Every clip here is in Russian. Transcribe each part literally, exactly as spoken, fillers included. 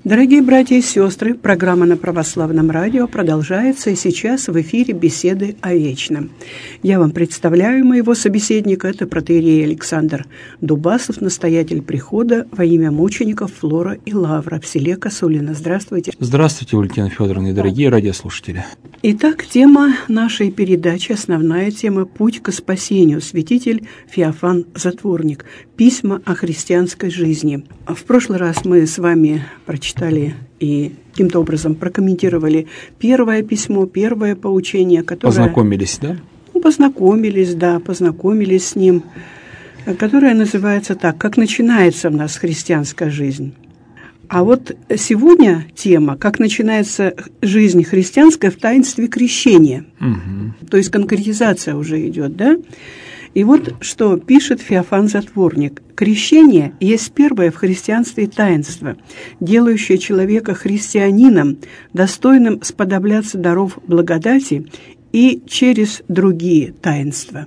Дорогие братья и сестры, программа на Православном радио продолжается, и сейчас в эфире беседы о вечном. Я вам представляю моего собеседника, это протоиерей Александр Дубасов, настоятель прихода во имя мучеников Флора и Лавра в селе Косулино. Здравствуйте. Здравствуйте, Валентина Федоровна и дорогие радиослушатели. Итак, тема нашей передачи, основная тема «Путь к спасению». Святитель Феофан Затворник. Письма о христианской жизни. В прошлый раз мы с вами прочитали и каким-то образом прокомментировали первое письмо, первое поучение, которое... Познакомились, да? Ну, познакомились, да, познакомились с ним, которое называется так: «Как начинается у нас христианская жизнь». А вот сегодня тема «Как начинается жизнь христианская в таинстве крещения». Угу. То есть конкретизация уже идет, да? И вот что пишет Феофан Затворник. «Крещение есть первое в христианстве таинство, делающее человека христианином, достойным сподобляться даров благодати и через другие таинства.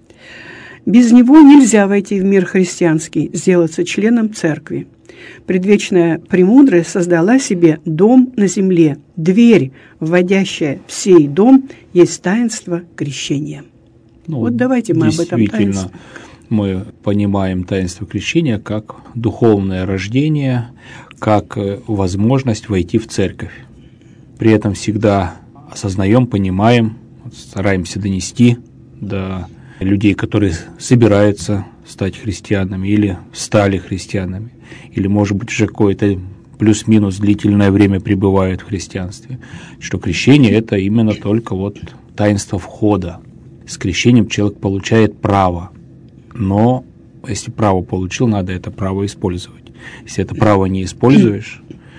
Без него нельзя войти в мир христианский, сделаться членом церкви. Предвечная премудрая создала себе дом на земле. Дверь, вводящая в сей дом, есть таинство крещения». Ну, вот давайте мы об этом таинстве. Действительно, мы понимаем таинство крещения как духовное рождение, как возможность войти в церковь. При этом всегда осознаем, понимаем, стараемся донести до людей, которые собираются стать христианами или стали христианами, или, может быть, уже какое-то плюс-минус длительное время пребывают в христианстве, что крещение – это именно только вот таинство входа. С крещением человек получает право, но если право получил, надо это право использовать. Если это право не используешь,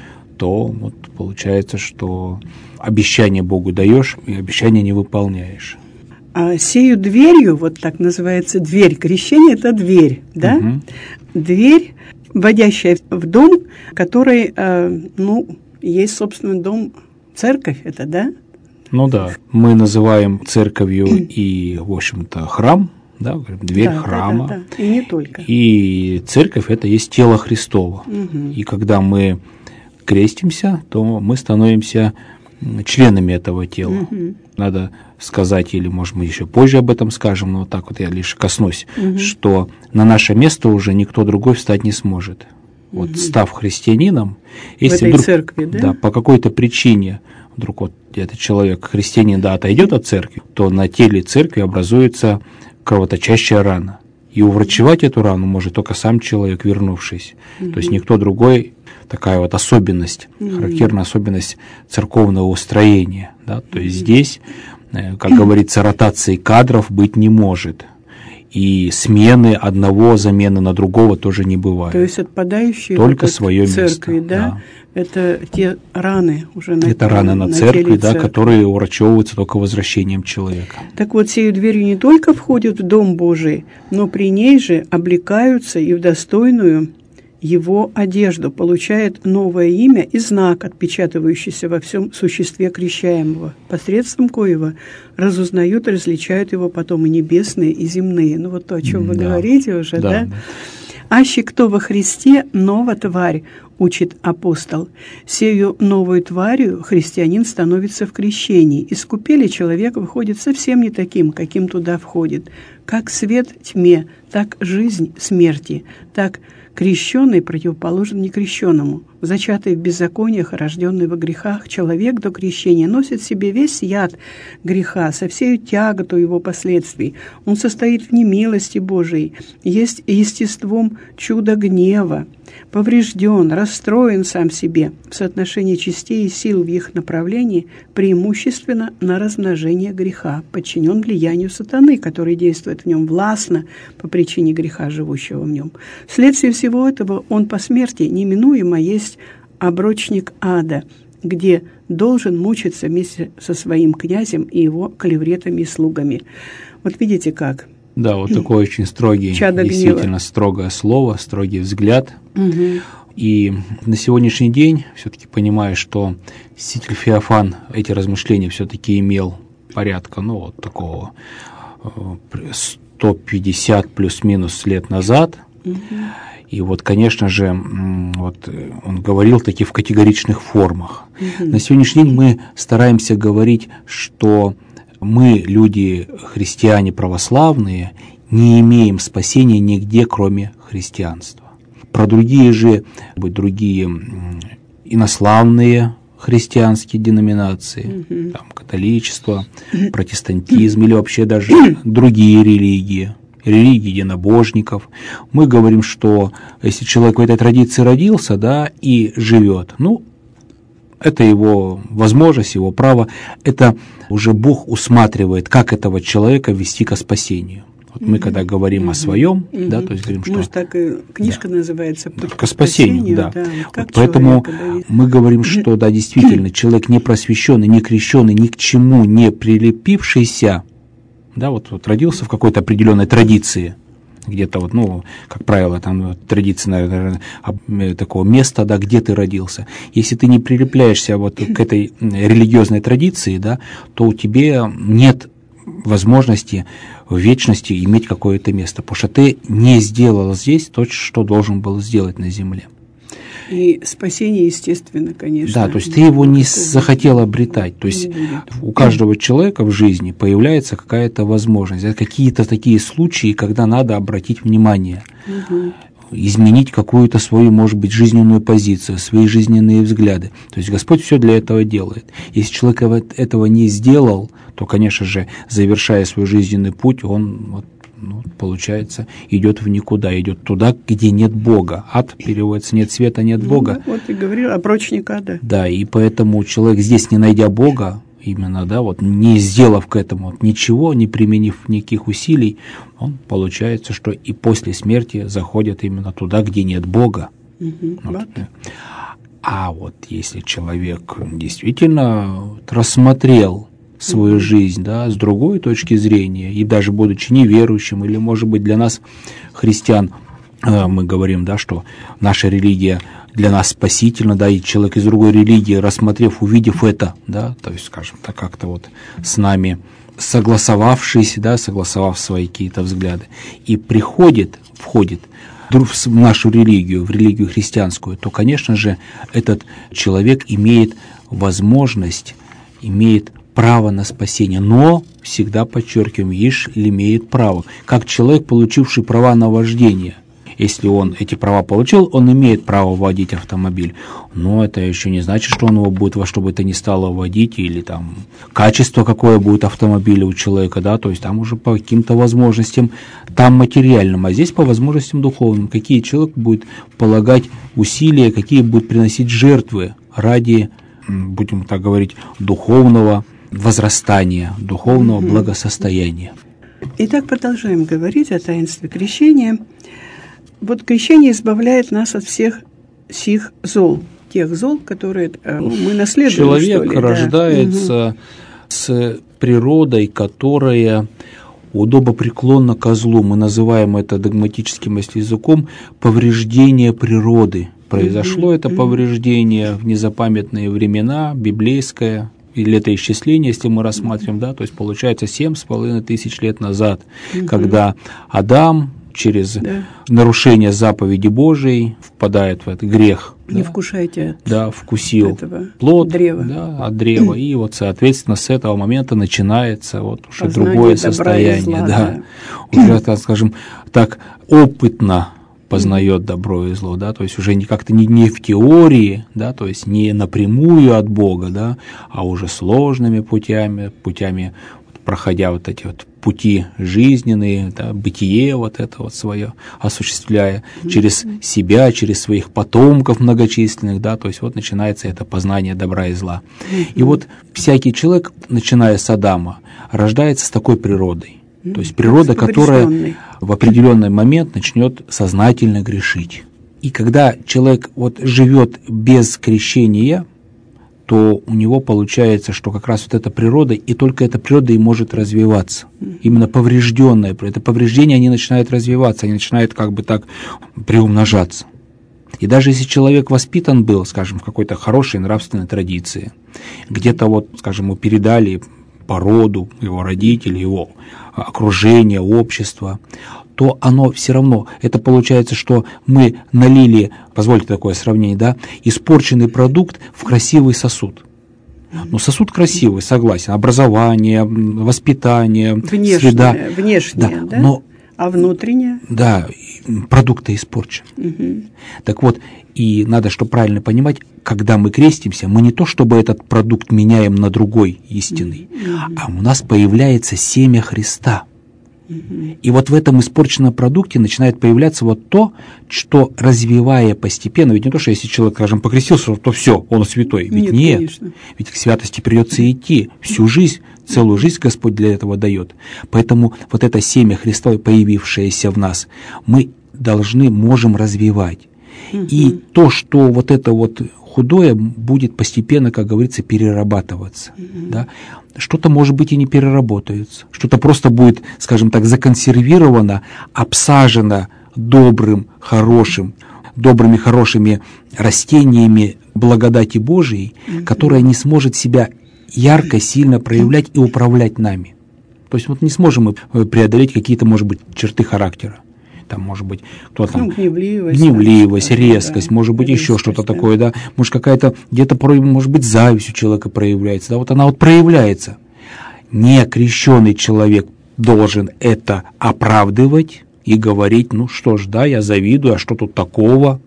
то вот получается, что обещание Богу даешь, и обещание не выполняешь. А сею дверью, вот так называется дверь, крещение – это дверь, да? Угу. Дверь, вводящая в дом, который, э, ну, есть, собственно, дом, церковь это, да? Ну да, мы называем церковью и, в общем-то, храм, да, дверь да, храма. Да, да, да. И не только. И церковь – это есть тело Христово. Угу. И когда мы крестимся, то мы становимся членами этого тела. Угу. Надо сказать, или, может, мы еще позже об этом скажем, но вот так вот я лишь коснусь, угу. что на наше место уже никто другой встать не сможет. Вот угу. став христианином, если в этой вдруг, церкви, да? Да, по какой-то причине вдруг вот этот человек, христианин, да, отойдет от церкви, то на теле церкви образуется кровоточащая рана. И уврачевать эту рану может только сам человек, вернувшись. Mm-hmm. То есть никто другой, такая вот особенность, mm-hmm. характерная особенность церковного устроения. Да? То есть mm-hmm. здесь, как говорится, ротации кадров быть не может. И смены одного замены на другого тоже не бывает. То есть отпадающие только вот свое церкви, место, да? Да. Это те раны уже на Это раны на, на церкви, да, церкви. Которые урачевываются только возвращением человека. Так вот, сею дверью не только входят в Дом Божий, но при ней же облекаются и в достойную его одежду, получает новое имя и знак, отпечатывающийся во всем существе крещаемого, посредством коего разузнают и различают его потом и небесные, и земные. Ну вот то, о чем вы да. говорите уже, да? да? «Аще кто во Христе, нова тварь», учит апостол. «Сею новую тварью христианин становится в крещении. Из купели человек выходит совсем не таким, каким туда входит. Как свет тьме, так жизнь смерти, так крещенный противоположен некрещенному. Зачатый в беззакониях, рожденный во грехах, человек до крещения носит в себе весь яд греха, со всею тяготу его последствий. Он состоит в немилости Божией, есть естеством чуда гнева, поврежден, расстроен сам себе в соотношении частей и сил в их направлении, преимущественно на размножение греха, подчинен влиянию сатаны, который действует в нем властно по причине греха, живущего в нем. Вследствие всего этого он по смерти неминуемо есть оброчник ада, где должен мучиться вместе со своим князем и его клевретами и слугами». Вот видите как? Да, вот такой очень строгий, Чадо действительно гнева. Строгое слово, строгий взгляд. Угу. И на сегодняшний день, все-таки понимая, что святитель Феофан эти размышления все-таки имел порядка, ну, вот такого сто пятьдесят плюс-минус лет назад, угу. И вот, конечно же, вот он говорил таки в категоричных формах. Mm-hmm. На сегодняшний день мы стараемся говорить, что мы, люди, христиане православные, не имеем спасения нигде, кроме христианства. Про другие же, другие инославные христианские деноминации, mm-hmm. там, католичество, протестантизм или вообще даже другие религии, религии единобожников, мы говорим, что если человек в этой традиции родился, да, и живет, ну, это его возможность, его право, это уже Бог усматривает, как этого человека вести ко спасению. Вот мы, когда говорим mm-hmm. о своем, mm-hmm. да, то есть говорим, что... Может, так и книжка да. называется «Путь к спасению», да. да. Вот поэтому мы говорим, что, да, действительно, человек не просвещенный, не крещенный, ни к чему не прилепившийся, да, вот, вот родился в какой-то определенной традиции, где-то вот, ну, как правило, там традиция, наверное, такого места, да, где ты родился. Если ты не прилепляешься вот к этой религиозной традиции, да, то у тебя нет возможности в вечности иметь какое-то место, потому что ты не сделал здесь то, что должен был сделать на земле. И спасение, естественно, конечно. Да, то есть ты его не захотел обретать. То есть у каждого человека в жизни появляется какая-то возможность, какие-то такие случаи, когда надо обратить внимание, угу. изменить какую-то свою, может быть, жизненную позицию, свои жизненные взгляды. То есть Господь все для этого делает. Если человек этого не сделал, то, конечно же, завершая свой жизненный путь, он, вот, ну, получается, идет в никуда, идет туда, где нет Бога. Ад переводится: нет света, нет Бога. Ну, вот и говорил о прочник ада. Да, и поэтому человек здесь, не найдя Бога, именно, да, вот не сделав к этому вот ничего, не применив никаких усилий, он, получается, что и после смерти заходит именно туда, где нет Бога. Угу, вот. вот. А вот если человек действительно рассмотрел свою жизнь, да, с другой точки зрения, и даже будучи неверующим, или, может быть, для нас, христиан, мы говорим, да, что наша религия для нас спасительна, да, и человек из другой религии, рассмотрев, увидев это, да, то есть, скажем так, как-то вот с нами согласовавшись, да, согласовав свои какие-то взгляды, и приходит, входит в нашу религию, в религию христианскую, то, конечно же, этот человек имеет возможность, имеет право на спасение, но, всегда подчеркиваем, ишь имеет право. Как человек, получивший права на вождение. Если он эти права получил, он имеет право водить автомобиль. Но это еще не значит, что он его будет во что бы то ни стало водить, или там качество какое будет автомобиля у человека, да, то есть там уже по каким-то возможностям, там материальным, а здесь по возможностям духовным. Какие человек будет полагать усилия, какие будет приносить жертвы ради, будем так говорить, духовного возрастания, духовного mm-hmm. благосостояния. Итак, продолжаем говорить о таинстве крещения. Вот крещение избавляет нас от всех сих зол, тех зол, которые ну, мы наследуем. Человек что ли, рождается да. с природой, которая удобопреклонна козлу. Мы называем это догматическим языком повреждение природы. Произошло mm-hmm. это повреждение в незапамятные времена, библейское, или летоисчисление, если мы рассматриваем, да, то есть получается семь с половиной тысяч лет назад, mm-hmm. когда Адам через да. нарушение заповеди Божией впадает в этот грех. Не да, вкушайте да, вкусил плод древа. Да, от древа, и вот, соответственно, с этого момента начинается вот уже познание другое состояние. Зла, да. Да. Уже, так скажем, так опытно познает mm-hmm. добро и зло, да, то есть уже как-то не, не в теории, да, то есть не напрямую от Бога, да, а уже сложными путями, путями, проходя вот эти вот пути жизненные, да, бытие вот это вот свое осуществляя mm-hmm. через себя, через своих потомков многочисленных, да, то есть вот начинается это познание добра и зла. Mm-hmm. И вот всякий человек, начиная с Адама, рождается с такой природой. То есть природа, которая в определенный момент начнет сознательно грешить. И когда человек вот живет без крещения, то у него получается, что как раз вот эта природа, и только эта природа и может развиваться. Именно поврежденная, это повреждения, они начинают развиваться, они начинают как бы так приумножаться. И даже если человек воспитан был, скажем, в какой-то хорошей нравственной традиции, где-то вот, скажем, ему передали, породу, его родители, его окружение, общество, то оно все равно, это получается, что мы налили, позвольте такое сравнение, да, испорченный продукт в красивый сосуд. Ну, сосуд красивый, согласен, образование, воспитание, внешнее, среда. Внешнее, да? да? Но, а внутреннее? Да, продукт испорчен. Угу. Так вот, и надо, что правильно понимать, когда мы крестимся, мы не то, чтобы этот продукт меняем на другой истинный, угу. а у нас появляется семя Христа. Угу. И вот в этом испорченном продукте начинает появляться вот то, что, развивая постепенно, ведь не то, что если человек, скажем, покрестился, то все, он святой. Ведь нет, нет. Конечно. Ведь к святости придется идти всю жизнь, целую жизнь Господь для этого дает. Поэтому вот это семя Христова, появившееся в нас, мы должны, можем развивать. Угу. И то, что вот это вот худое будет постепенно, как говорится, перерабатываться. Mm-hmm. Да? Что-то, может быть, и не переработается. Что-то просто будет, скажем так, законсервировано, обсажено добрым, хорошим, добрыми, хорошими растениями благодати Божией, mm-hmm. которая не сможет себя ярко, сильно проявлять и управлять нами. То есть вот не сможем мы преодолеть какие-то, может быть, черты характера. Там, может быть, кто там, ну, гневливость, гневливость да, резкость, да, может быть, резкость, еще что-то да. такое, да, может, какая-то, где-то, может быть, зависть у человека проявляется, да, вот она вот проявляется. Некрещенный человек должен это оправдывать и говорить, ну что ж, да, я завидую, а что тут такого?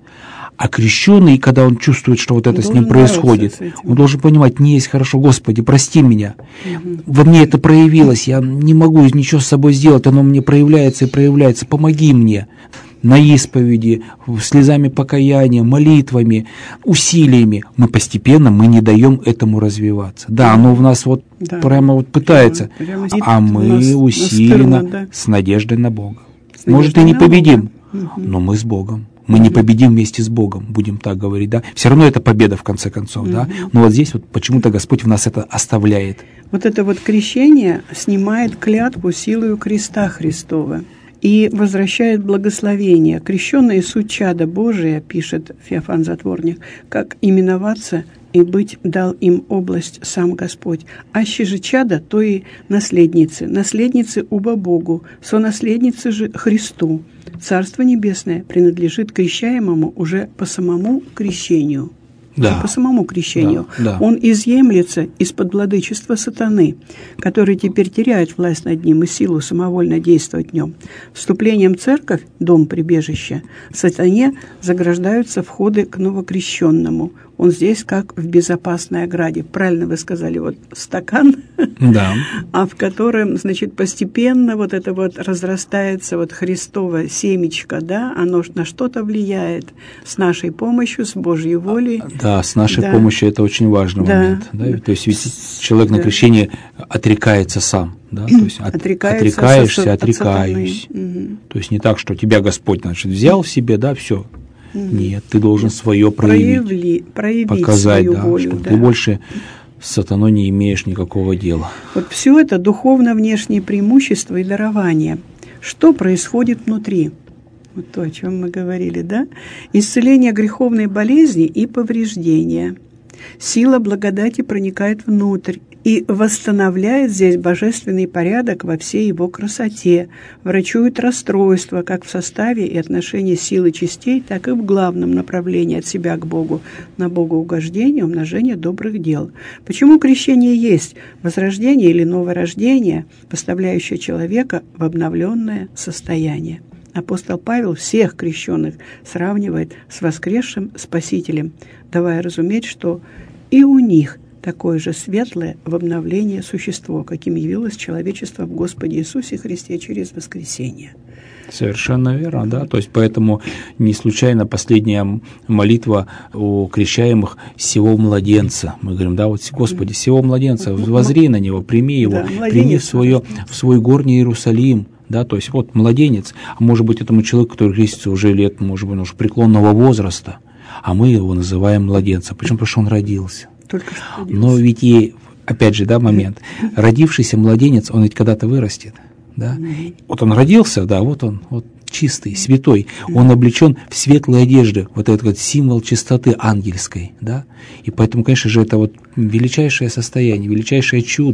А крещенный, когда он чувствует, что вот это он с ним происходит, с он должен понимать, не есть хорошо, Господи, прости меня. Угу. Во мне это проявилось, я не могу ничего с собой сделать, оно мне проявляется и проявляется, помоги мне. На исповеди, слезами покаяния, молитвами, усилиями мы постепенно, мы не даем этому развиваться. Да, оно в нас вот да. прямо вот пытается, прямо, прямо а мы усиленно, да. с надеждой на Бога. С Может, и не победим, угу. но мы с Богом. Мы не победим вместе с Богом, будем так говорить, да. Все равно это победа, в конце концов, mm-hmm. да. Но вот здесь вот почему-то Господь в нас это оставляет. Вот это вот крещение снимает клятву силою креста Христова и возвращает благословение. Крещенные суть чада Божия, пишет Феофан Затворник, как именоваться и быть дал им область сам Господь. Аще же чада, то и наследницы, наследницы уба Богу, сонаследницы же Христу. Царство Небесное принадлежит крещаемому уже по самому крещению. Да. По самому крещению. Да, да. Он изъемлется из-под владычества сатаны, который теперь теряет власть над ним и силу самовольно действовать в нем. Вступлением в церковь, дом прибежища, сатане заграждаются входы к новокрещенному. Он здесь как в безопасной ограде. Правильно вы сказали, вот стакан, да. а в котором, значит, постепенно вот это вот разрастается вот Христово семечко, да, оно на что-то влияет с нашей помощью, с Божьей волей. Да, с нашей да. помощью это очень важный да. момент. Да? То есть ведь человек на да. крещении отрекается сам. Да? То есть от, отрекаешься, со, отрекаюсь. Угу. То есть не так, что тебя Господь, значит, взял в себе, да, все. Нет, ты должен свое проявить, Проявли, проявить показать, свою да, волю, что да. ты больше с сатаной не имеешь никакого дела. Вот все это духовно-внешние преимущества и дарования. Что происходит внутри? Вот то, о чем мы говорили, да? Исцеление греховной болезни и повреждения. Сила благодати проникает внутрь и восстанавливает здесь божественный порядок во всей его красоте, врачует расстройства как в составе и отношении силы частей, так и в главном направлении от себя к Богу, на богоугождение, умножение добрых дел. Почему крещение есть возрождение или новое рождение, поставляющее человека в обновленное состояние? Апостол Павел всех крещенных сравнивает с воскресшим Спасителем, давая разуметь, что и у них такое же светлое в обновлении существо, каким явилось человечество в Господе Иисусе Христе через воскресение. Совершенно верно, да. То есть поэтому не случайно последняя молитва у крещаемых «Сего младенца». Мы говорим, да, вот Господи, сего младенца, воззри на него, прими его, да, прими в, свое, в свой горний Иерусалим. Да, то есть вот младенец, а может быть этому человеку, который крестится уже лет, может быть, уже преклонного возраста, а мы его называем младенцем. Почему? Потому что он родился. Только что родился. Но ведь и, опять же, да, момент, родившийся младенец, он ведь когда-то вырастет, да. Mm-hmm. Вот он родился, да, вот он, вот чистый, святой, mm-hmm. он облечен в светлые одежды, вот этот вот символ чистоты ангельской, да. И поэтому, конечно же, это вот величайшее состояние, величайшее чудо.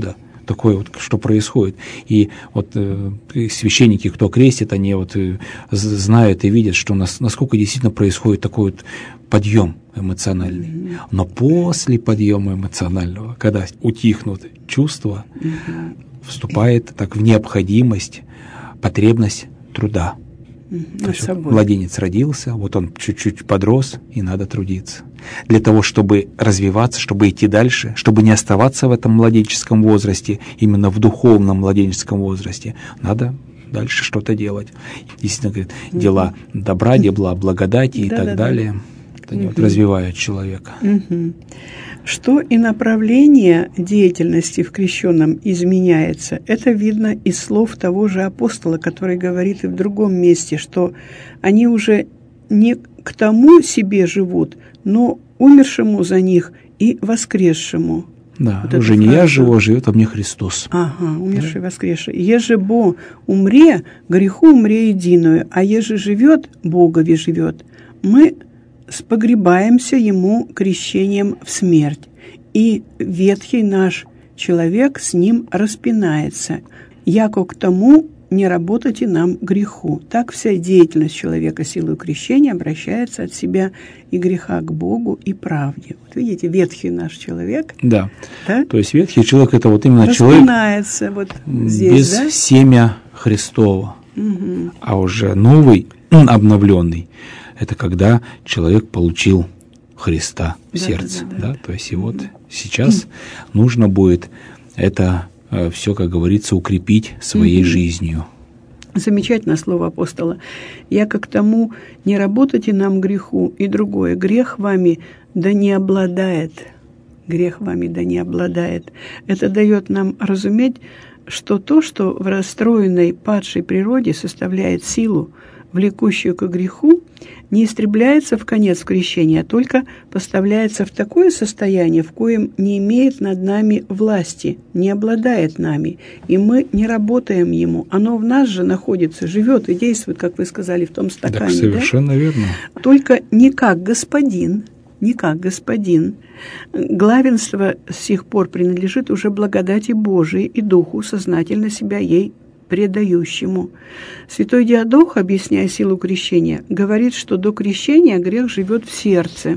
такое вот, что происходит. И вот э, священники, кто крестит, они вот э, знают и видят, что нас, насколько действительно происходит такой вот подъем эмоциональный. Mm-hmm. Но после подъема эмоционального, когда утихнут чувства, mm-hmm. вступает так в необходимость, потребность труда. Mm-hmm. То есть вот младенец родился, вот он чуть-чуть подрос, и надо трудиться. Для того, чтобы развиваться, чтобы идти дальше, чтобы не оставаться в этом младенческом возрасте, именно в духовном младенческом возрасте, надо дальше что-то делать. Действительно, говорит, дела добра, дела благодати и да, так да, далее. Да. Они угу. вот развивают человека. Угу. Что и направление деятельности в крещенном изменяется, это видно из слов того же апостола, который говорит и в другом месте, что они уже не к тому себе живут, но умершему за них и воскресшему. Да, вот уже не фраза. Я живу, а живет во мне Христос. Ага, умерший, да. воскресший. Еже бо умре, греху умре единую, а еже живет, Богови живет. Мы спогребаемся ему крещением в смерть, и ветхий наш человек с ним распинается, яко к тому не работать и нам греху. Так вся деятельность человека силой крещения обращается от себя и греха к Богу и правде. Вот видите, ветхий наш человек. Да. да? То есть ветхий человек – это вот именно распинается человек вот здесь, без да? семя Христова. Угу. А уже новый, обновленный – это когда человек получил Христа в да, сердце. Да, да, да. Да? То есть и вот угу. сейчас угу. нужно будет это все, как говорится, укрепить своей mm-hmm. жизнью. Замечательное слово апостола. «Я как тому не работайте нам греху». И другое. «Грех вами да не обладает». Грех вами да не обладает. Это дает нам разуметь, что то, что в расстроенной падшей природе составляет силу, влекущую к греху, не истребляется в конец крещения, а только поставляется в такое состояние, в коем не имеет над нами власти, не обладает нами, и мы не работаем ему. Оно в нас же находится, живет и действует, как вы сказали, в том стакане. Так, совершенно да? верно. Только не как господин, не как господин. Главенство с сих пор принадлежит уже благодати Божией и Духу, сознательно себя ей предающему. Святой Диадох, объясняя силу крещения, говорит, что до крещения грех живет в сердце,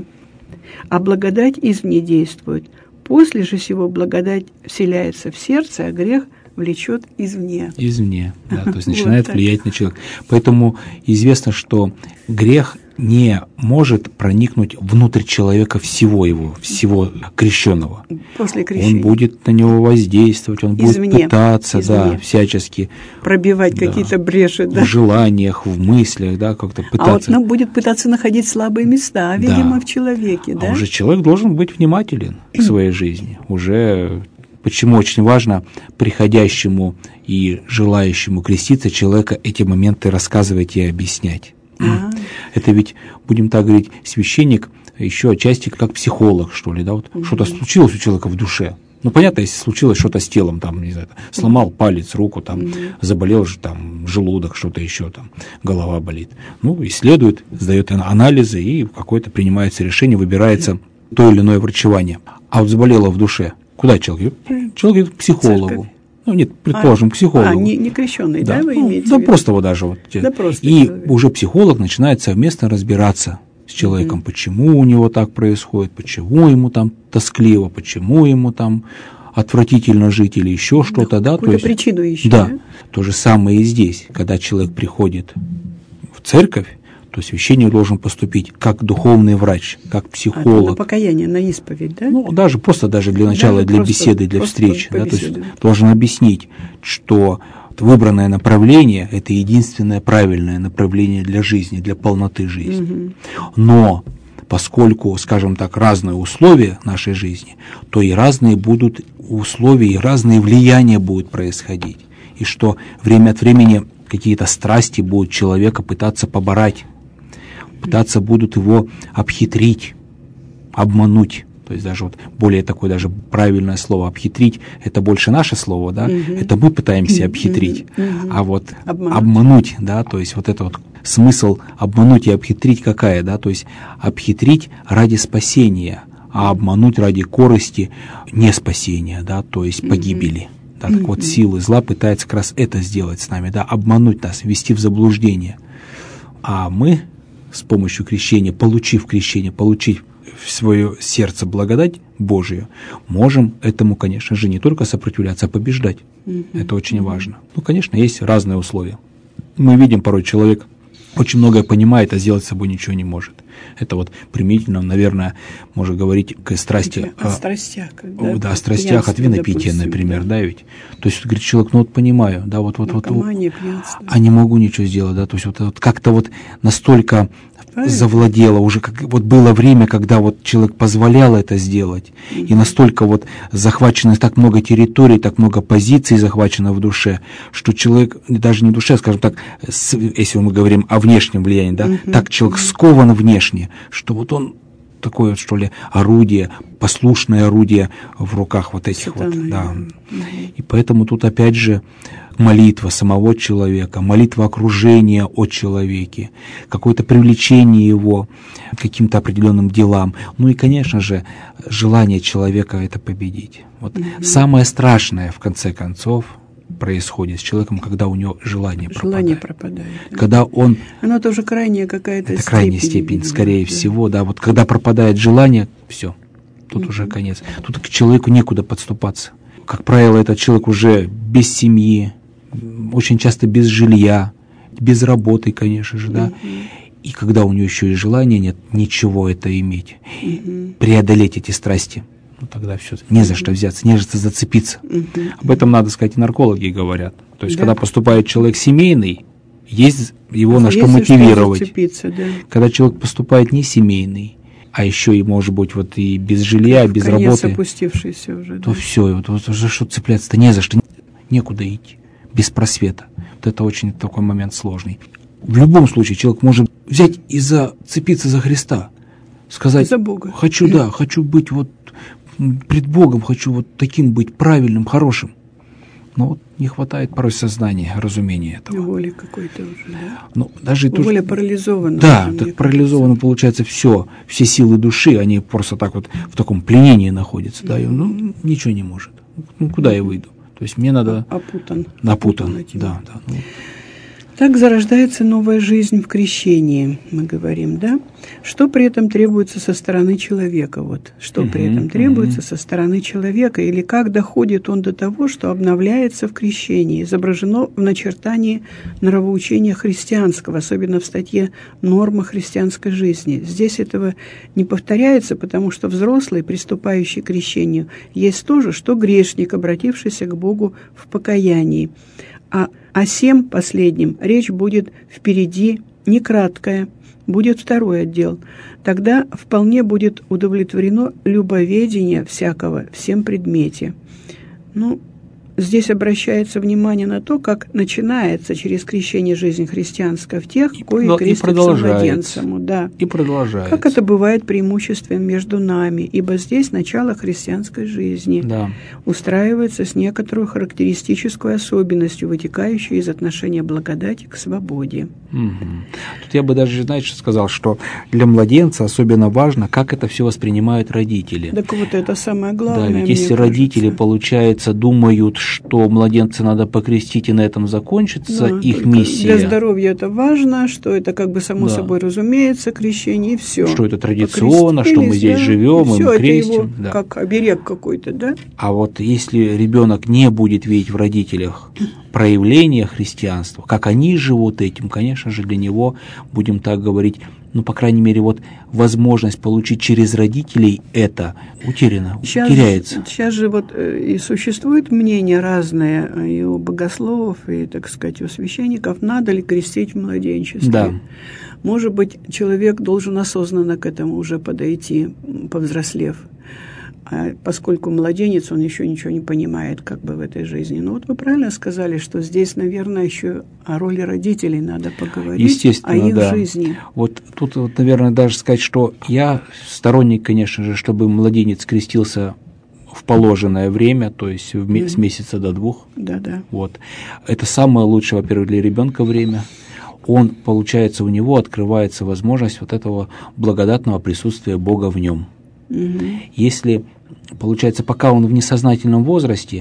а благодать извне действует. После же сего благодать вселяется в сердце, а грех влечет извне. Извне, да, то есть начинает влиять на человека. Поэтому известно, что грех не может проникнуть внутрь человека всего его, всего крещенного. После крещения. Он будет на него воздействовать, он извне, будет пытаться, извне. да, всячески пробивать да, какие-то бреши, да. в желаниях, в мыслях, да, как-то пытаться. А вот он будет пытаться находить слабые места, видимо, да. в человеке, да. А уже человек должен быть внимателен к своей жизни. Уже почему очень важно приходящему и желающему креститься человека эти моменты рассказывать и объяснять. А-а-а. Это ведь, будем так говорить, священник еще отчасти как психолог, что ли, да, вот угу. что-то случилось у человека в душе. Ну, понятно, если случилось что-то с телом, там, не знаю, сломал палец, руку, там, угу. заболел же там желудок, что-то еще, там, голова болит. Ну, исследует, сдает анализы, и какое-то принимается решение, выбирается то или иное врачевание. А вот заболело в душе. Куда человек? Человек идет к психологу. Церковь. Ну, нет, предположим, а, к психологу. А, не, не крещенный, да, да, вы ну, имеете да, в виду? просто вот даже вот. Да, просто и человек. Уже психолог начинает совместно разбираться с человеком, mm-hmm. почему у него так происходит, почему ему там тоскливо, почему ему там отвратительно жить или еще что-то, да. Какую-то то есть, причину ищет. Да, да, то же самое и здесь, когда человек приходит в церковь, то священник должен поступить как духовный врач, как психолог. А, на покаяние, на исповедь, да? Ну, даже просто даже для начала, да, для просто, беседы, для встречи. Да, то есть должен объяснить, что выбранное направление – это единственное правильное направление для жизни, для полноты жизни. Угу. Но поскольку, скажем так, разные условия нашей жизни, то и разные будут условия, и разные влияния будут происходить. И что время от времени какие-то страсти будут человека пытаться побороть, пытаться будут его обхитрить, обмануть. То есть даже вот более такое даже правильное слово «обхитрить» – это больше наше слово, да? Mm-hmm. Это мы пытаемся обхитрить, mm-hmm. а вот обмануть. обмануть, да, то есть вот это вот смысл обмануть и обхитрить какая, да, то есть обхитрить ради спасения, а обмануть ради корысти не спасения, да, то есть погибели. Mm-hmm. Да, так вот силы зла пытаются как раз это сделать с нами, да, обмануть нас, ввести в заблуждение. А мы с помощью крещения, получив крещение, получив в свое сердце благодать Божию, можем этому, конечно же, не только сопротивляться, а побеждать. Mm-hmm. Это очень mm-hmm. важно. Ну, конечно, есть разные условия. Мы видим, порой человек очень многое понимает, а сделать с собой ничего не может. Это вот применительно, наверное, можно говорить к страсти. О, о страстях. Когда да, о страстях от винопития, например, да. да, ведь. То есть, говорит человек, ну вот понимаю, да, вот, вот, вот, вот, а не могу ничего сделать, да, то есть вот, вот как-то вот настолько правильно завладело, уже как вот было время, когда вот человек позволял это сделать, mm-hmm. и настолько вот захвачено так много территорий, так много позиций захвачено в душе, что человек, даже не в душе, скажем так, с, если мы говорим о внешнем влиянии, да, mm-hmm. так человек скован внешне, что вот он такое вот, что ли, орудие, послушное орудие в руках вот этих Сатаны, вот, да. Mm-hmm. И поэтому тут опять же молитва самого человека, молитва окружения о человеке, какое-то привлечение его к каким-то определенным делам. Ну и, конечно же, желание человека это победить. Вот mm-hmm. самое страшное, в конце концов, происходит с человеком, когда у него желание, желание пропадает. пропадает. Когда он... Оно тоже крайняя какая-то это степень. крайняя степень, видимо, скорее да. всего, да. Вот когда пропадает желание, все, тут mm-hmm. уже конец. Тут к человеку некуда подступаться. Как правило, этот человек уже без семьи, очень часто без жилья, без работы, конечно же, да. Mm-hmm. И когда у него еще и желания нет ничего это иметь, mm-hmm. преодолеть эти страсти, ну тогда все, не за что взяться, не за что зацепиться. Mm-hmm. Об этом, надо сказать, и наркологи говорят. То есть, да. когда поступает человек семейный, есть его на что мотивировать. Что да. Когда человек поступает не семейный, а еще и, может быть, вот и без жилья, без работы, опустившийся уже, то да. все, вот, вот за что цепляться-то, не за что, некуда идти. Без просвета. Вот это очень такой момент сложный. В любом случае человек может взять и зацепиться за Христа, сказать, за Бога. хочу, да, хочу быть вот пред Богом, хочу вот таким быть правильным, хорошим. Но вот не хватает порой сознания, разумения этого. Воли какой-то уже, да? Ну, даже воля тут, парализована. Да, уже, так парализовано получается все, все силы души, они просто так вот в таком пленении находятся, mm-hmm. да, и он ну, ничего не может. Ну, куда я выйду? То есть мне надо... Опутан. Напутан, Опутан да, да. Ну. Так зарождается новая жизнь в крещении, мы говорим, да? Что при этом требуется со стороны человека? Вот, что uh-huh, при этом требуется uh-huh. со стороны человека? Или как доходит он до того, что обновляется в крещении? Изображено в начертании нравоучения христианского, особенно в статье «Норма христианской жизни». Здесь этого не повторяется, потому что взрослый, приступающий к крещению, есть то же, что грешник, обратившийся к Богу в покаянии. А о сем последнем речь будет впереди, не краткая, будет второй отдел. Тогда вполне будет удовлетворено любоведение всякого всем предмете. Ну, здесь обращается внимание на то, как начинается через крещение жизнь христианская в тех, и, кои крестятся младенцам. Да. И продолжается. Как это бывает преимущественно между нами, ибо здесь начало христианской жизни да. устраивается с некоторой характеристической особенностью, вытекающей из отношения благодати к свободе. Угу. Тут я бы даже, знаете, сказал, что для младенца особенно важно, как это все воспринимают родители. Так вот это самое главное. Да, ведь если родители, получается, думают, что младенца надо покрестить, и на этом закончится да, их миссия. Для здоровья это важно, что это как бы само да. собой разумеется, крещение, и все. Что это традиционно, что мы здесь да, живем, и, и мы крестим. Это его да. как оберег какой-то, да? А вот если ребенок не будет видеть в родителях проявление христианства, как они живут этим, конечно же, для него, будем так говорить, ну, по крайней мере, вот возможность получить через родителей это утеряно, сейчас, теряется. Сейчас же вот и существует мнение разное и у богословов, и, так сказать, у священников, надо ли крестить в младенчестве. Да. Может быть, человек должен осознанно к этому уже подойти, повзрослев. А поскольку младенец, он еще ничего не понимает как бы в этой жизни. Но вот вы правильно сказали, что здесь, наверное, еще о роли родителей надо поговорить, о их да. жизни. Вот тут, вот, наверное, даже сказать, что я сторонник, конечно же, чтобы младенец крестился в положенное время, то есть в ме- mm-hmm. с месяца до двух. Да-да. Вот. Это самое лучшее, во-первых, для ребенка время. Он, получается, у него открывается возможность вот этого благодатного присутствия Бога в нем. Угу. Если, получается, пока он в несознательном возрасте, то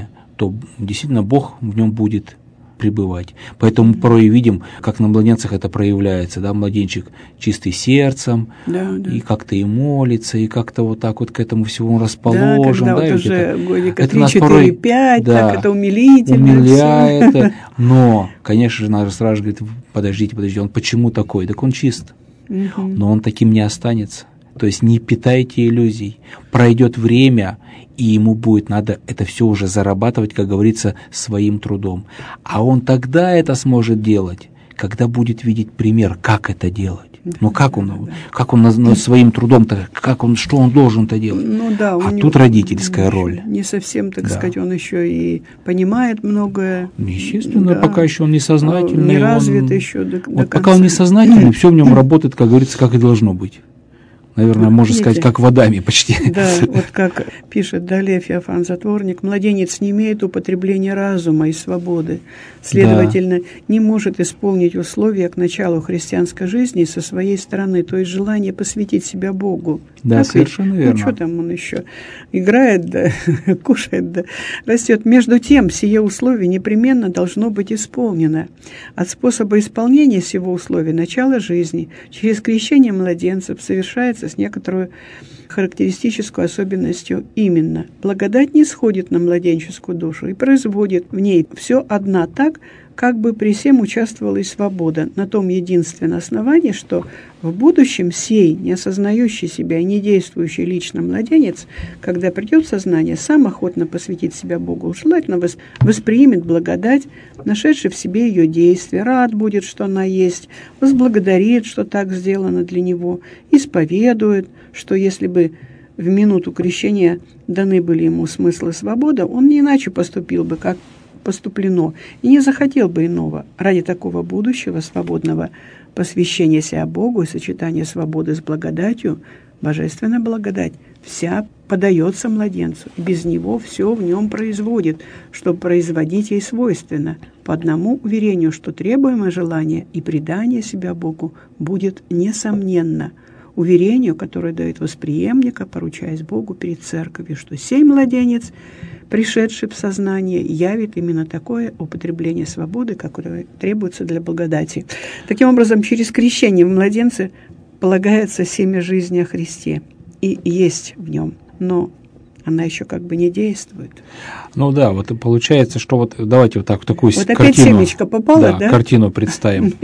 то действительно Бог в нем будет пребывать. Поэтому порой видим, как на младенцах это проявляется, да, младенчик чистый сердцем, да, да. и как-то и молится, и как-то вот так вот к этому всему расположен. Да, когда да, вот уже это, годика это нас три-четыре пять, да, так это умилительно. Умиляет, это, но, конечно же, надо сразу же говорить, подождите, подождите, он почему такой? Так он чист, угу. но он таким не останется. То есть не питайте иллюзий. Пройдет время, и ему будет надо это все уже зарабатывать, как говорится, своим трудом. А он тогда это сможет делать, когда будет видеть пример, как это делать. Да, ну как он, да, да. как он над своим трудом-то, как он, что он должен-то делать? Ну, да, а него, тут родительская роль. Не совсем, так да. сказать, он еще и понимает многое. Естественно, да. пока еще он не сознательный. Не развит он, еще до, вот до пока он не сознательный, все в нем работает, как говорится, как и должно быть. Наверное, вот, можно видите, сказать, как водами почти. Да, вот как пишет далее Феофан Затворник, младенец не имеет употребления разума и свободы, следовательно, да. не может исполнить условия к началу христианской жизни со своей стороны, то есть желание посвятить себя Богу. Да, так совершенно ведь? верно. Ну, что там он еще? Играет, да, кушает, да, растет. Между тем, сие условие непременно должно быть исполнено. От способа исполнения сего условия начала жизни через крещение младенцев совершается с некоторой характеристической особенностью именно. Благодать не сходит на младенческую душу и производит в ней все одна так, как бы при всем участвовала и свобода, на том единственном основании, что в будущем сей, не осознающий себя и не действующий лично младенец, когда придет в сознание, сам охотно посвятит себя Богу, желательно воспримет благодать, нашедший в себе ее действие, рад будет, что она есть, возблагодарит, что так сделано для него, исповедует, что если бы в минуту крещения даны были ему смысл и свобода, он не иначе поступил бы, как поступлено, и не захотел бы иного. Ради такого будущего, свободного посвящения себя Богу и сочетания свободы с благодатью, божественная благодать вся подается младенцу, и без него все в нем производит, чтобы производить ей свойственно, по одному уверению, что требуемое желание и предание себя Богу будет несомненно, уверению, которое дает восприемника, поручаясь Богу перед церковью, что сей младенец, пришедший в сознание, явит именно такое употребление свободы, которое требуется для благодати. Таким образом, через крещение в младенце полагается семя жизни о Христе и есть в нем, но она еще как бы не действует. Ну да, вот получается, что вот давайте вот так такую вот картину. Опять семечко попало, да? Да, картину представим.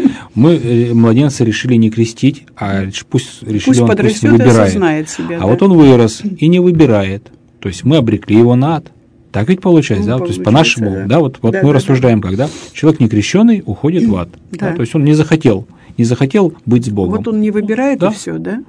Мы младенца решили не крестить, а пусть решили пусть он подрастет пусть выбирает. И осознает себя. А да? вот он вырос и не выбирает. То есть мы обрекли его на ад. Так ведь получается, ну, да? То есть по-нашему, да, да вот, вот да, мы да, рассуждаем, да. Когда человек некрещенный уходит в ад. Да. Да? То есть он не захотел, не захотел быть с Богом. Вот он не выбирает, да? И все, да?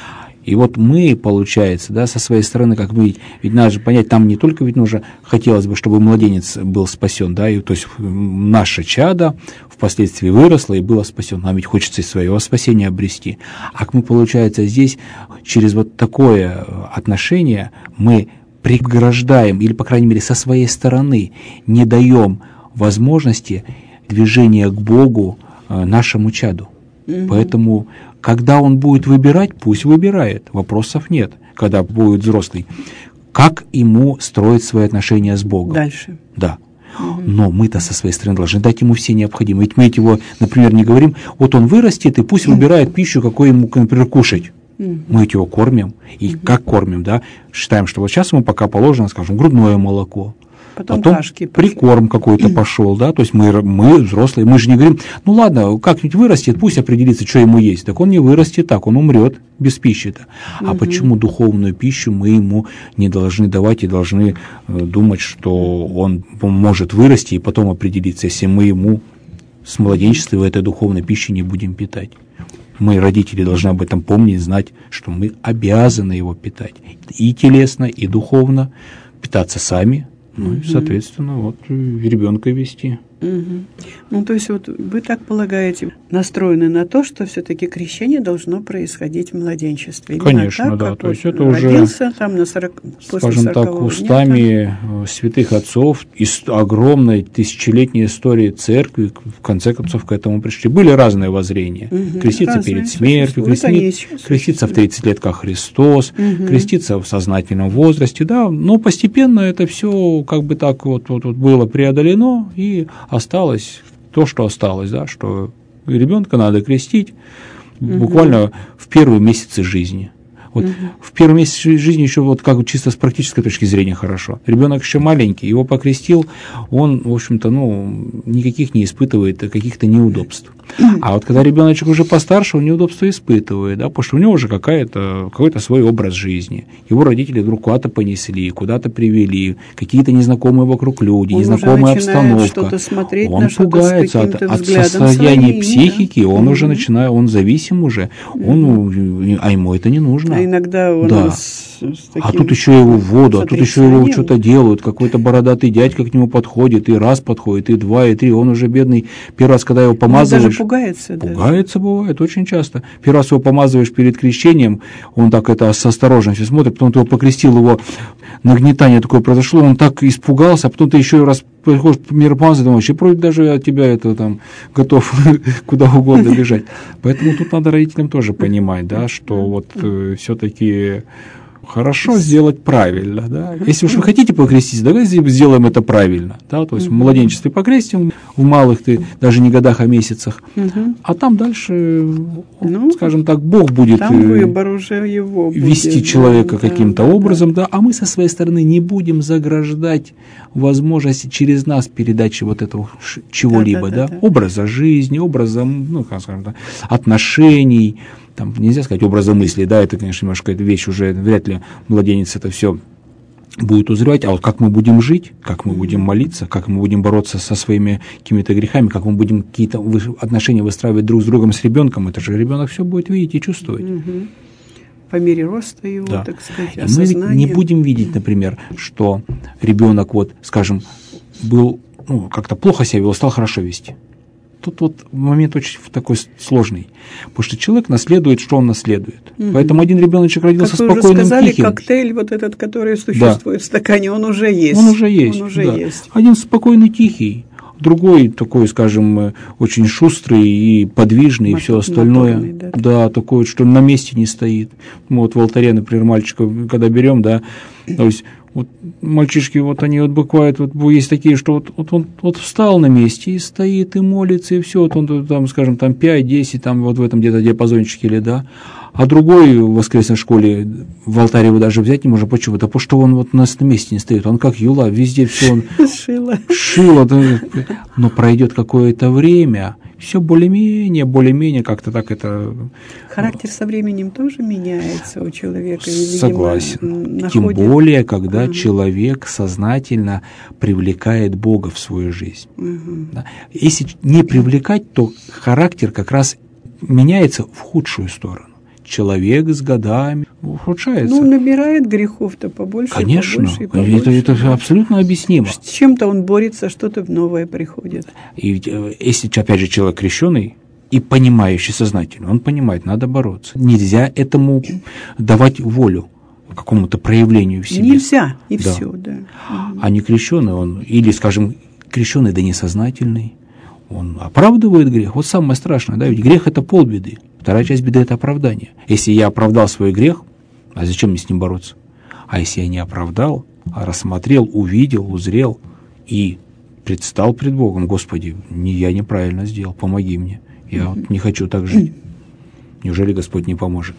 И вот мы, получается, да, со своей стороны, как бы, ведь надо же понять, там не только ведь нужно, хотелось бы, чтобы младенец был спасен, да, и, то есть наше чадо впоследствии выросло и было спасено, нам ведь хочется и своего спасения обрести. А мы, получается, здесь через вот такое отношение мы преграждаем, или, по крайней мере, со своей стороны не даем возможности движения к Богу нашему чаду. Угу. Поэтому, когда он будет выбирать, пусть выбирает, вопросов нет, когда будет взрослый. Как ему строить свои отношения с Богом? Дальше. Да. Угу. Но мы-то со своей стороны должны дать ему все необходимое. Ведь мы его, например, не говорим, вот он вырастет, и пусть выбирает пищу, какой ему, например, кушать. Мы его кормим, и угу. как кормим, да? Считаем, что вот сейчас ему пока положено, скажем, грудное молоко. Потом, Потом прикорм какой-то пошел, да, то есть мы, мы взрослые, мы же не говорим, ну ладно, как-нибудь вырастет, пусть определится, что ему есть. Так он не вырастет так, он умрет без пищи-то. Угу. А почему духовную пищу мы ему не должны давать и должны думать, что он может вырасти и потом определиться, если мы ему с младенчества в этой духовной пищи не будем питать? Мы, родители, должны об этом помнить, знать, что мы обязаны его питать и телесно, и духовно, питаться сами. Ну, и, соответственно, вот ребенка вести. Угу. Ну, то есть, вот вы так полагаете, настроены на то, что все-таки крещение должно происходить в младенчестве. Именно Конечно, так, да. как То вот есть это уже, родился там на сорок, скажем так, устами дня, святых отцов, из огромной тысячелетней истории церкви, в конце концов, к этому пришли. Были разные воззрения. Угу, креститься разные перед смертью, креститься, креститься в тридцать лет, как Христос, угу. креститься в сознательном возрасте, да, но постепенно это все как бы так вот, вот, вот было преодолено, и осталось то, что осталось, да, что ребенка надо крестить угу. буквально в первые месяцы жизни. Вот угу. в первый месяц жизни еще вот как чисто с практической точки зрения хорошо. Ребенок еще маленький, его покрестил, он, в общем-то, ну, никаких не испытывает каких-то неудобств. А вот когда ребеночек уже постарше, он неудобства испытывает, да, потому что у него уже какая-то, какой-то свой образ жизни. Его родители вдруг куда-то понесли, куда-то привели, какие-то незнакомые вокруг люди, он незнакомая обстановка. Смотреть, он пугается от, от состояния своим, психики, да? он угу. уже начинает, он зависим уже, угу. он, а ему это не нужно. А иногда он да. с, с таким... А тут еще его в воду, а тут еще его что-то делают, какой-то бородатый дядька к нему подходит, и раз подходит, и два, и три, он уже бедный, первый раз, когда его помазываешь... Пугается, Пугается, даже. Бывает, очень часто. Первый раз его помазываешь перед крещением, он так это с осторожностью смотрит, потом ты его покрестил, его нагнетание такое произошло, он так испугался, а потом ты еще раз приходишь миропомазать, думаешь, и против даже от тебя это там готов куда угодно бежать. Поэтому тут надо родителям тоже понимать, да, что вот э, все-таки хорошо сделать правильно, да. Если уж вы хотите покреститься, давайте сделаем это правильно, да, то есть в младенчестве покрестим, в малых ты даже не годах, а месяцах, а там дальше, ну, скажем так, Бог будет выбор уже его вести будет, человека да, каким-то да, образом, да. да, а мы со своей стороны не будем заграждать возможности через нас передачи вот этого чего-либо, да, да, да, да, образа жизни, образа, ну, как скажем, да, отношений. Там нельзя сказать образа мысли, да, это, конечно, немножко эта вещь уже, вряд ли младенец это все будет узревать, а вот как мы будем жить, как мы будем молиться, как мы будем бороться со своими какими-то грехами, как мы будем какие-то отношения выстраивать друг с другом, с ребенком, это же ребенок все будет видеть и чувствовать. Угу. По мере роста его, да. так сказать, осознания. Мы ведь не будем видеть, например, что ребенок, вот, скажем, был, ну, как-то плохо себя вел, стал хорошо вести. Тут вот момент очень такой сложный, потому что человек наследует, что он наследует. Угу. Поэтому один ребеночек родился как спокойным, уже сказали, тихим. Коктейль вот этот, который существует да. в стакане, он уже есть. Он уже есть. Он уже да. есть. Один спокойный, тихий, другой такой, скажем, очень шустрый и подвижный, Мотор, и все остальное. Моторный, да. да, такой, что на месте не стоит. Мы вот в алтаре, например, мальчика, когда берем, да, то есть вот мальчишки, вот они вот бывают, вот есть такие, что вот, вот он вот встал на месте и стоит, и молится, и все, вот он там, скажем, там пять-десять, там вот в этом где-то диапазончике или да, а другой в воскресной школе в алтаре его даже взять не можно, почему? Да потому что он вот на месте не стоит, он как юла, везде все он шило, шило, но пройдет какое-то время, все более-менее, более-менее как-то так это... Характер со временем тоже меняется у человека. Согласен. Находит... Тем более, когда угу. человек сознательно привлекает Бога в свою жизнь. Угу. Да? Если не привлекать, то характер как раз меняется в худшую сторону. Человек с годами ухудшается. Ну, набирает грехов-то побольше, конечно, побольше и побольше. Это, это абсолютно объяснимо. С чем-то он борется, что-то новое приходит. И если, опять же, человек крещеный и понимающий сознательно, он понимает, надо бороться. Нельзя этому давать волю, какому-то проявлению в себе. Нельзя, и да. все, да. А не крещеный он, или, скажем, крещеный, да несознательный, он оправдывает грех. Вот самое страшное, да, ведь грех – это полбеды. Вторая часть беды – это оправдание. Если я оправдал свой грех, а зачем мне с ним бороться? А если я не оправдал, а рассмотрел, увидел, узрел и предстал пред Богом, Господи, не, я неправильно сделал, помоги мне. Я вот не хочу так жить. Неужели Господь не поможет?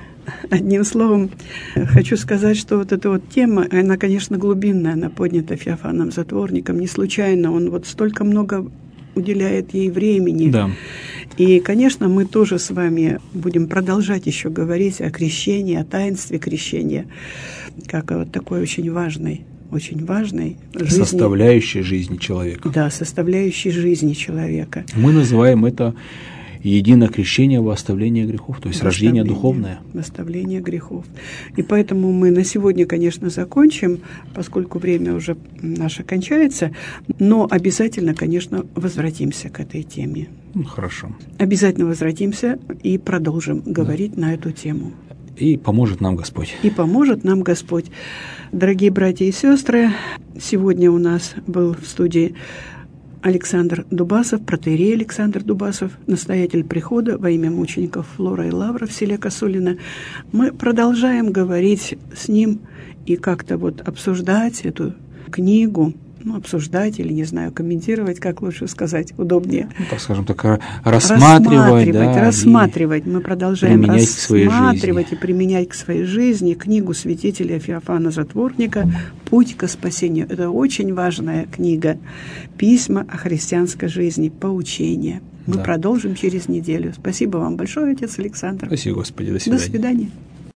Одним словом, хочу сказать, что вот эта вот тема, она, конечно, глубинная, она поднята Феофаном Затворником. Не случайно он вот столько много уделяет ей времени. Да. И, конечно, мы тоже с вами будем продолжать еще говорить о крещении, о таинстве крещения, как о вот такой очень важной, очень важной жизни. Составляющей жизни человека. Да, составляющей жизни человека. Мы называем это единое крещение во оставление грехов, то есть рождение духовное. Оставление грехов. И поэтому мы на сегодня, конечно, закончим, поскольку время уже наше кончается, но обязательно, конечно, возвратимся к этой теме. Ну, хорошо. Обязательно возвратимся и продолжим говорить да. на эту тему. И поможет нам Господь. И поможет нам Господь. Дорогие братья и сестры, сегодня у нас был в студии Александр Дубасов, протоиерей Александр Дубасов, настоятель прихода во имя мучеников Флора и Лавра в селе Косулино. Мы продолжаем говорить с ним и как-то вот обсуждать эту книгу, ну, обсуждать или, не знаю, комментировать, как лучше сказать, удобнее. Ну, так скажем, так рассматривать. Рассматривать, да, рассматривать. Мы продолжаем рассматривать и применять к своей жизни книгу святителя Феофана Затворника «Путь ко спасению». Это очень важная книга. Письма о христианской жизни, поучения. Мы да. продолжим через неделю. Спасибо вам большое, отец Александр. Спасибо, Господи. До свидания. До свидания.